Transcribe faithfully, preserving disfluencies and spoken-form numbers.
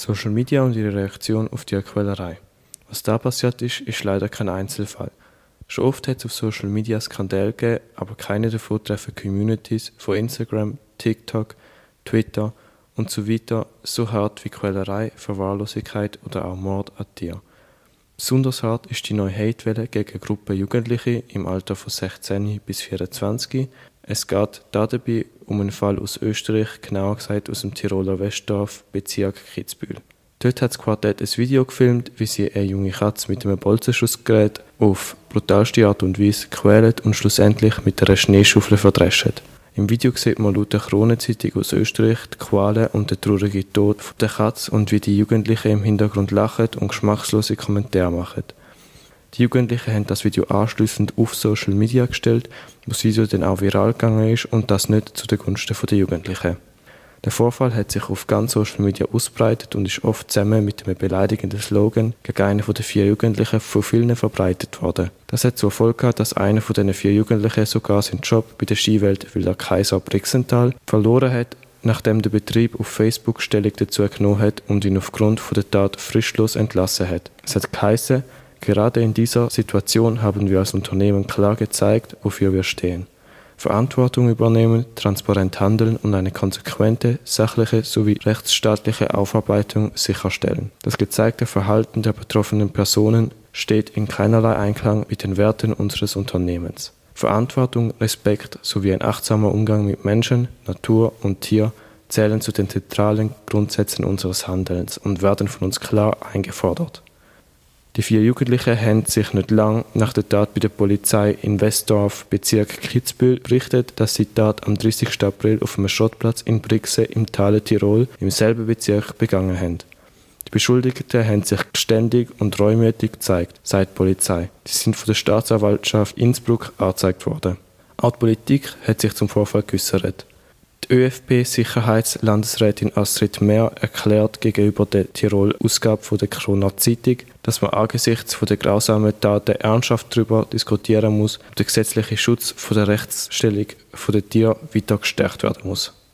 Social Media und ihre Reaktion auf die Quälerei. Was da passiert ist, ist leider kein Einzelfall. Schon oft hat es auf Social Media Skandale gegeben, aber keine davon treffen Communities von Instagram, TikTok, Twitter und so weiter so hart wie Quälerei, Verwahrlosigkeit oder auch Mord an Tieren. Besonders hart ist die neue Hatewelle gegen eine Gruppe Jugendliche im Alter von sechzehn bis vierundzwanzig. Es geht dabei um einen Fall aus Österreich, genauer gesagt aus dem Tiroler Westdorf, Bezirk Kitzbühel. Dort hat das Quartett ein Video gefilmt, wie sie eine junge Katze mit einem Bolzenschussgerät auf brutalste Art und Weise quälen und schlussendlich mit einer Schneeschaufel verdreschen. Im Video sieht man laut der Kronenzeitung aus Österreich die Qualen und den traurigen Tod der Katze und wie die Jugendlichen im Hintergrund lachen und geschmackslose Kommentare machen. Die Jugendlichen haben das Video anschliessend auf Social Media gestellt, wo das Video dann auch viral gegangen ist und das nicht zu den Gunsten der Jugendlichen. Der Vorfall hat sich auf ganz Social Media ausbreitet und ist oft zusammen mit einem beleidigenden Slogan gegen einen der vier Jugendlichen von vielen verbreitet worden. Das hat zur Folge gehabt, dass einer von diesen vier Jugendlichen sogar seinen Job bei der Skiwelt Wildert Kaiser Brixental verloren hat, nachdem der Betrieb auf Facebook Stellung dazu genommen hat und ihn aufgrund von der Tat fristlos entlassen hat. Es hat geheißen, gerade in dieser Situation haben wir als Unternehmen klar gezeigt, wofür wir stehen. Verantwortung übernehmen, transparent handeln und eine konsequente, sachliche sowie rechtsstaatliche Aufarbeitung sicherstellen. Das gezeigte Verhalten der betroffenen Personen steht in keinerlei Einklang mit den Werten unseres Unternehmens. Verantwortung, Respekt sowie ein achtsamer Umgang mit Menschen, Natur und Tier zählen zu den zentralen Grundsätzen unseres Handelns und werden von uns klar eingefordert. Die vier Jugendlichen haben sich nicht lang nach der Tat bei der Polizei in Westdorf, Bezirk Kitzbühel, berichtet, dass sie die Tat am dreißigsten April auf einem Schrottplatz in Brixen im Tale Tirol im selben Bezirk begangen haben. Die Beschuldigten haben sich geständig und reumütig gezeigt, sagt die Polizei. Sie sind von der Staatsanwaltschaft Innsbruck angezeigt worden. Auch die Politik hat sich zum Vorfall geäußert. Die ÖVP-Sicherheitslandesrätin Astrid Mehr erklärt gegenüber der Tirol-Ausgabe der Kroner Zeitung, dass man angesichts der grausamen Taten ernsthaft darüber diskutieren muss, ob der gesetzliche Schutz von der Rechtsstellung der Tiere weiter gestärkt werden muss.